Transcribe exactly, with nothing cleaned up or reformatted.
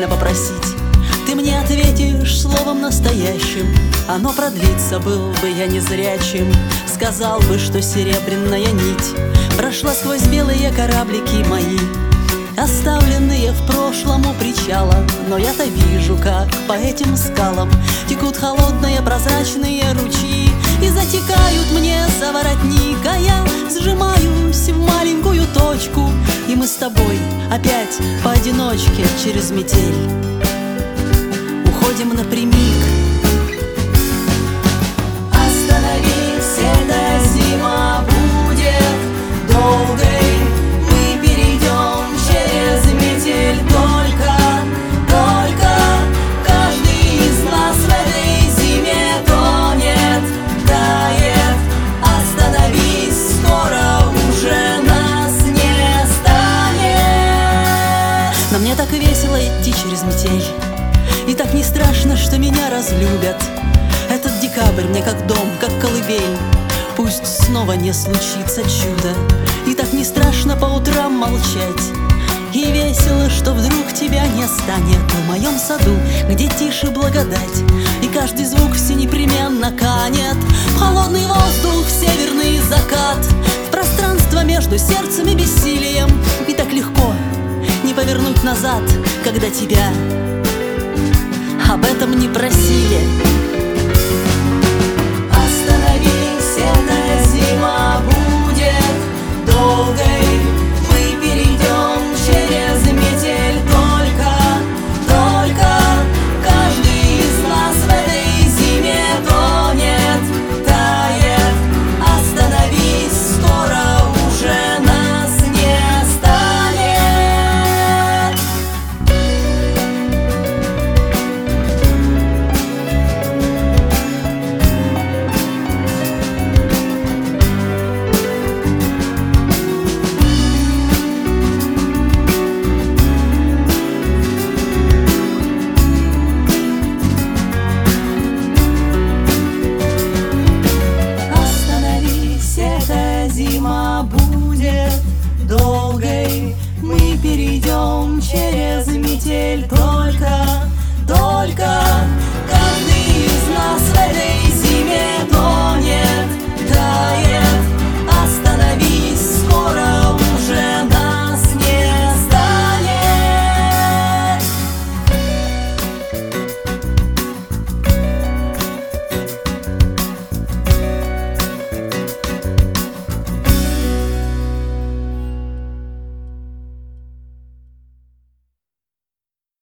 время попросить. Ты мне ответишь словом настоящим, оно продлится, был бы я незрячим. Сказал бы, что серебряная нить прошла сквозь белые кораблики мои, оставленные в прошлом у причала. Но я-то вижу, как по этим скалам текут холодные прозрачные ручьи и затекают мне за воротник, а я сжимаюсь в маленькую точку, и мы с тобой опять поодиночке через метель уходим напрямик. Остановись, эта зима будет долгой, мы перейдем через метель. Только, только каждый из нас в этой зиме тонет, тает. Остановись, скоро уже нас не станет. Но мне так весело идти через метель, и так не страшно, что меня разлюбят. Этот декабрь мне как дом, как колыбель, пусть снова не случится чудо. И так не страшно по утрам молчать, и весело, что вдруг тебя не станет в моем саду, где тише благодать, и каждый звук все непременно канет в холодный воздух, в северный закат, в пространство между сердцем и бессилием. И так легко не повернуть назад, когда тебя об этом не просили.